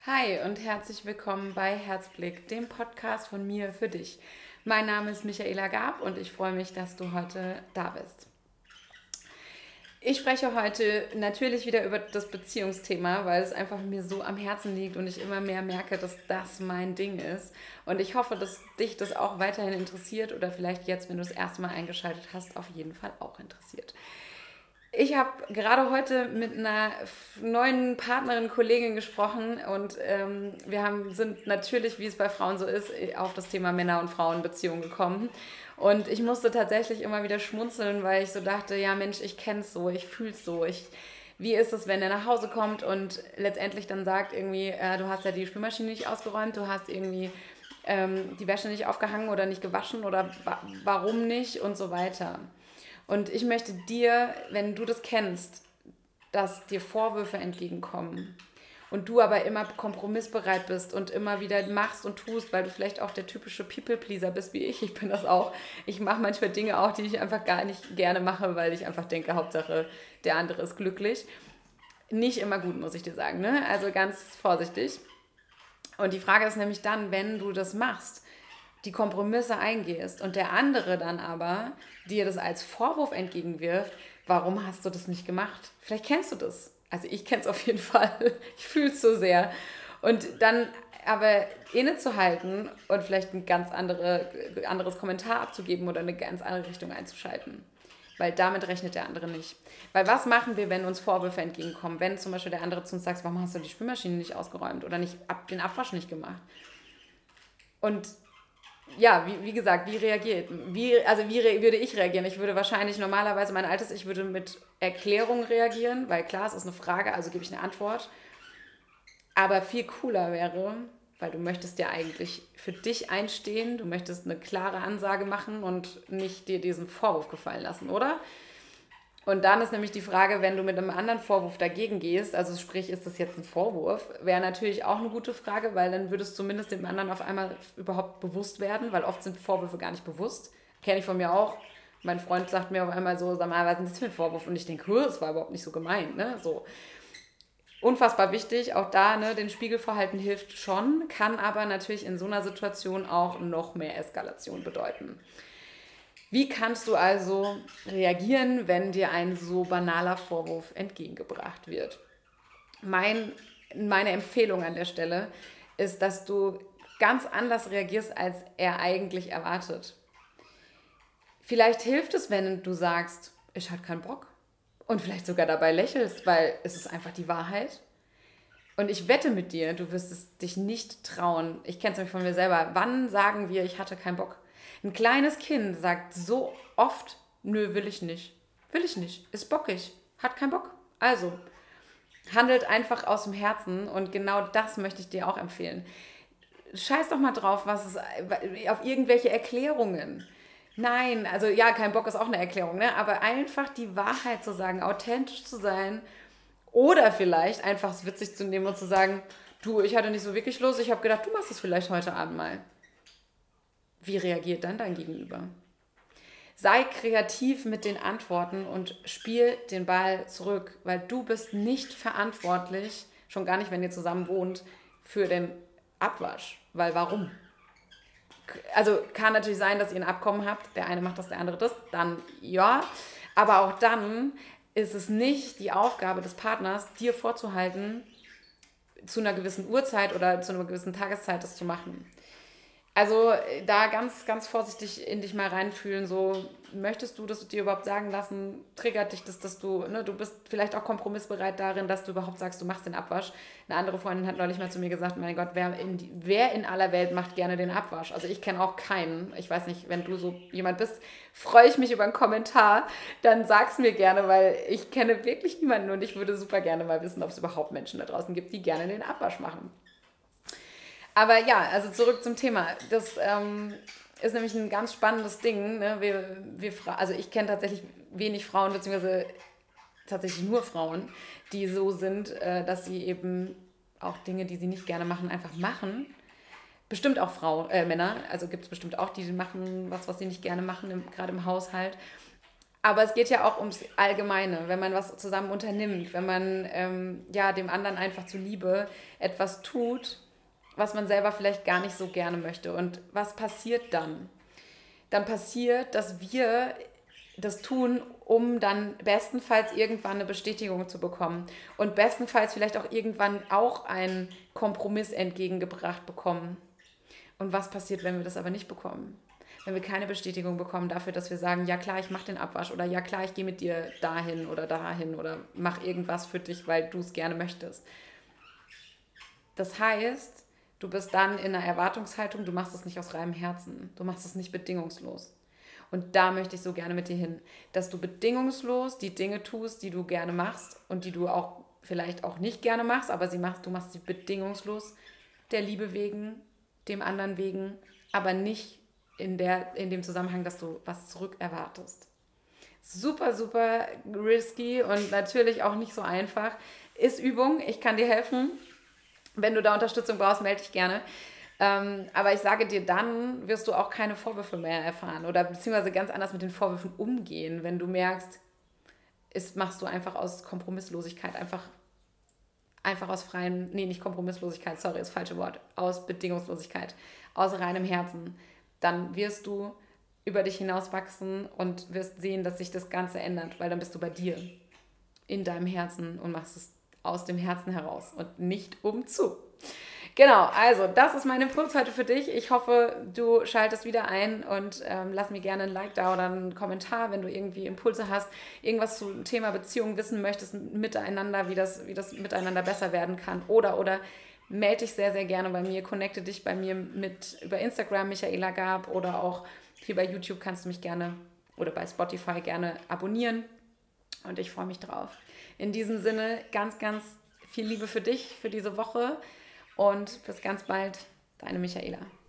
Hi und herzlich willkommen bei Herzblick, dem Podcast von mir für dich. Mein Name ist Michaela Gab und ich freue mich, dass du heute da bist. Ich spreche heute natürlich wieder über das Beziehungsthema, weil es einfach mir so am Herzen liegt und ich immer mehr merke, dass das mein Ding ist. Und ich hoffe, dass dich das auch weiterhin interessiert oder vielleicht jetzt, wenn du das erste Mal eingeschaltet hast, auf jeden Fall auch interessiert. Ich habe gerade heute mit einer neuen Partnerin, Kollegin gesprochen und sind natürlich, wie es bei Frauen so ist, auf das Thema Männer- und Frauenbeziehungen gekommen. Und ich musste tatsächlich immer wieder schmunzeln, weil ich so dachte, ja Mensch, ich kenne es so, ich fühle es so. Wie ist es, wenn er nach Hause kommt und letztendlich dann sagt irgendwie, du hast ja die Spülmaschine nicht ausgeräumt, du hast irgendwie die Wäsche nicht aufgehangen oder nicht gewaschen oder warum nicht und so weiter. Und ich möchte dir, wenn du das kennst, dass dir Vorwürfe entgegenkommen und du aber immer kompromissbereit bist und immer wieder machst und tust, weil du vielleicht auch der typische People-Pleaser bist wie ich bin das auch. Ich mache manchmal Dinge auch, die ich einfach gar nicht gerne mache, weil ich einfach denke, Hauptsache der andere ist glücklich. Nicht immer gut, muss ich dir sagen, ne? Also ganz vorsichtig. Und die Frage ist nämlich dann, wenn du das machst, die Kompromisse eingehst und der andere dann aber dir das als Vorwurf entgegenwirft, warum hast du das nicht gemacht? Vielleicht kennst du das. Also ich kenne es auf jeden Fall. Ich fühle es so sehr. Und dann aber innezuhalten und vielleicht ein anderes Kommentar abzugeben oder eine ganz andere Richtung einzuschalten. Weil damit rechnet der andere nicht. Weil was machen wir, wenn uns Vorwürfe entgegenkommen? Wenn zum Beispiel der andere zu uns sagt, warum hast du die Spülmaschine nicht ausgeräumt oder den Abwasch nicht gemacht? Und ja, wie gesagt, wie reagiert? Würde ich reagieren? Ich würde wahrscheinlich normalerweise, mein altes Ich würde mit Erklärung reagieren, weil klar, es ist eine Frage, also gebe ich eine Antwort. Aber viel cooler wäre, weil du möchtest ja eigentlich für dich einstehen, du möchtest eine klare Ansage machen und nicht dir diesen Vorwurf gefallen lassen, oder? Und dann ist nämlich die Frage, wenn du mit einem anderen Vorwurf dagegen gehst, also sprich, ist das jetzt ein Vorwurf, wäre natürlich auch eine gute Frage, weil dann würde es zumindest dem anderen auf einmal überhaupt bewusst werden, weil oft sind Vorwürfe gar nicht bewusst. Kenne ich von mir auch. Mein Freund sagt mir auf einmal so, sag mal, was ist denn das für ein Vorwurf? Und ich denke, das war überhaupt nicht so gemeint, ne? So. Unfassbar wichtig, auch da, ne, den Spiegelverhalten hilft schon, kann aber natürlich in so einer Situation auch noch mehr Eskalation bedeuten. Wie kannst du also reagieren, wenn dir ein so banaler Vorwurf entgegengebracht wird? Meine Empfehlung an der Stelle ist, dass du ganz anders reagierst, als er eigentlich erwartet. Vielleicht hilft es, wenn du sagst, ich hatte keinen Bock. Und vielleicht sogar dabei lächelst, weil es ist einfach die Wahrheit. Und ich wette mit dir, du wirst es dich nicht trauen. Ich kenne es nämlich von mir selber. Wann sagen wir, ich hatte keinen Bock? Ein kleines Kind sagt so oft, nö, will ich nicht. Will ich nicht. Ist bockig. Hat keinen Bock. Also, handelt einfach aus dem Herzen und genau das möchte ich dir auch empfehlen. Scheiß doch mal drauf, auf irgendwelche Erklärungen. Nein, also ja, kein Bock ist auch eine Erklärung, ne? Aber einfach die Wahrheit zu sagen, authentisch zu sein oder vielleicht einfach es witzig zu nehmen und zu sagen, du, ich hatte nicht so wirklich Lust, ich habe gedacht, du machst es vielleicht heute Abend mal. Wie reagiert dann dein Gegenüber? Sei kreativ mit den Antworten und spiel den Ball zurück, weil du bist nicht verantwortlich, schon gar nicht, wenn ihr zusammen wohnt, für den Abwasch. Weil warum? Also kann natürlich sein, dass ihr ein Abkommen habt, der eine macht das, der andere das, dann ja. Aber auch dann ist es nicht die Aufgabe des Partners, dir vorzuhalten, zu einer gewissen Uhrzeit oder zu einer gewissen Tageszeit das zu machen. Also da ganz, ganz vorsichtig in dich mal reinfühlen, so möchtest du das dir überhaupt sagen lassen, triggert dich das, dass du bist vielleicht auch kompromissbereit darin, dass du überhaupt sagst, du machst den Abwasch. Eine andere Freundin hat neulich mal zu mir gesagt, mein Gott, wer in aller Welt macht gerne den Abwasch? Also ich kenne auch keinen. Ich weiß nicht, wenn du so jemand bist, freue ich mich über einen Kommentar, dann sag's mir gerne, weil ich kenne wirklich niemanden und ich würde super gerne mal wissen, ob es überhaupt Menschen da draußen gibt, die gerne den Abwasch machen. Aber ja, also zurück zum Thema. Das ist nämlich ein ganz spannendes Ding. Ne? Also ich kenne tatsächlich wenig Frauen, beziehungsweise tatsächlich nur Frauen, die so sind, dass sie eben auch Dinge, die sie nicht gerne machen, einfach machen. Bestimmt auch Männer, also gibt es bestimmt auch, die machen was sie nicht gerne machen, gerade im Haushalt. Aber es geht ja auch ums Allgemeine, wenn man was zusammen unternimmt, wenn man dem anderen einfach zuliebe etwas tut, was man selber vielleicht gar nicht so gerne möchte. Und was passiert dann? Dann passiert, dass wir das tun, um dann bestenfalls irgendwann eine Bestätigung zu bekommen und bestenfalls vielleicht auch irgendwann auch einen Kompromiss entgegengebracht bekommen. Und was passiert, wenn wir das aber nicht bekommen? Wenn wir keine Bestätigung bekommen dafür, dass wir sagen, ja klar, ich mache den Abwasch oder ja klar, ich gehe mit dir dahin oder mach irgendwas für dich, weil du es gerne möchtest. Das heißt, du bist dann in einer Erwartungshaltung, du machst es nicht aus reinem Herzen, du machst es nicht bedingungslos. Und da möchte ich so gerne mit dir hin, dass du bedingungslos die Dinge tust, die du gerne machst und die du auch vielleicht auch nicht gerne machst, aber du machst sie bedingungslos der Liebe wegen, dem anderen wegen, aber nicht in dem Zusammenhang, dass du was zurück erwartest. Super, super risky und natürlich auch nicht so einfach. Ist Übung, ich kann dir helfen. Wenn du da Unterstützung brauchst, melde dich gerne. Aber ich sage dir, dann wirst du auch keine Vorwürfe mehr erfahren oder beziehungsweise ganz anders mit den Vorwürfen umgehen, wenn du merkst, es machst du einfach aus Kompromisslosigkeit, einfach aus freien, nee, nicht Kompromisslosigkeit, sorry, ist das falsche Wort, aus Bedingungslosigkeit, aus reinem Herzen. Dann wirst du über dich hinaus wachsen und wirst sehen, dass sich das Ganze ändert, weil dann bist du bei dir, in deinem Herzen und machst es aus dem Herzen heraus und nicht umzu. Genau, also das ist mein Impuls heute für dich. Ich hoffe, du schaltest wieder ein und lass mir gerne ein Like da oder einen Kommentar, wenn du irgendwie Impulse hast, irgendwas zum Thema Beziehung wissen möchtest miteinander, wie das miteinander besser werden kann oder melde dich sehr, sehr gerne bei mir, connecte dich bei mir über Instagram, Michaela Gab, oder auch hier bei YouTube kannst du mich gerne oder bei Spotify gerne abonnieren und ich freue mich drauf. In diesem Sinne ganz, ganz viel Liebe für dich, für diese Woche und bis ganz bald, deine Michaela.